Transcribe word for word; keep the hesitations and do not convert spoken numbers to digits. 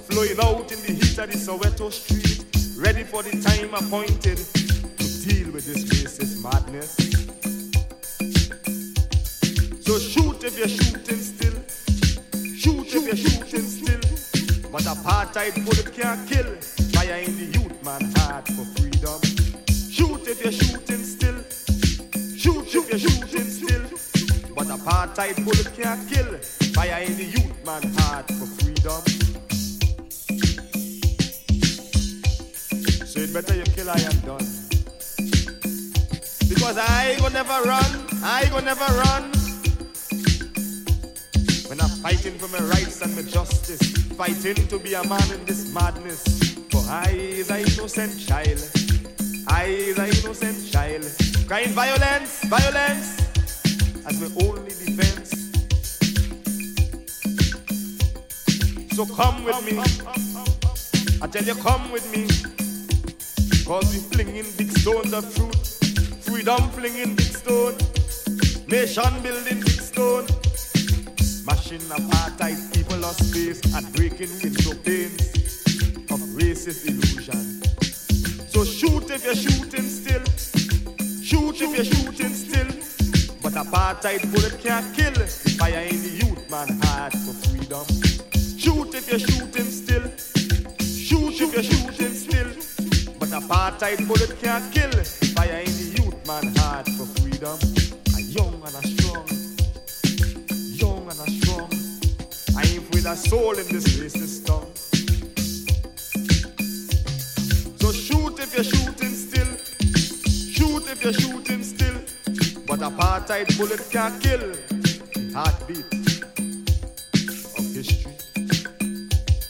flowing out in the heat of the Soweto street, ready for the time appointed to deal with this racist madness. So shoot if you're shooting still, shoot if you're shooting still, but apartheid bullet can't kill. Fire in the youth man heart for freedom. Shoot if you're shooting still, shoot if you're shooting still, but apartheid bullet can't kill. Fire in the youth man heart for freedom. So it better you kill I am done. Because I go never run, I go never run. When I'm fighting for my rights and my justice, fighting to be a man in this madness. For I is an innocent child, I is an innocent child, crying violence, violence, as my only defense. So come with me, I tell you come with me, cause we flinging big stones of fruit, freedom flinging big stone, nation building big stone, smashing apartheid people lost space and breaking window panes of racist illusion. So shoot if you're shooting still, shoot if you're shooting still, but apartheid bullet can't kill. The fire in the youth man heart for freedom. Shoot if you're shooting still, shoot if you're shooting still, but apartheid bullet can't kill. The fire in the youth man heart for freedom. A young and a strong, young and a strong, I ain't with a soul in this racist tongue. So shoot if you're shooting still, shoot if you're shooting still, but apartheid bullet can't kill. The heartbeat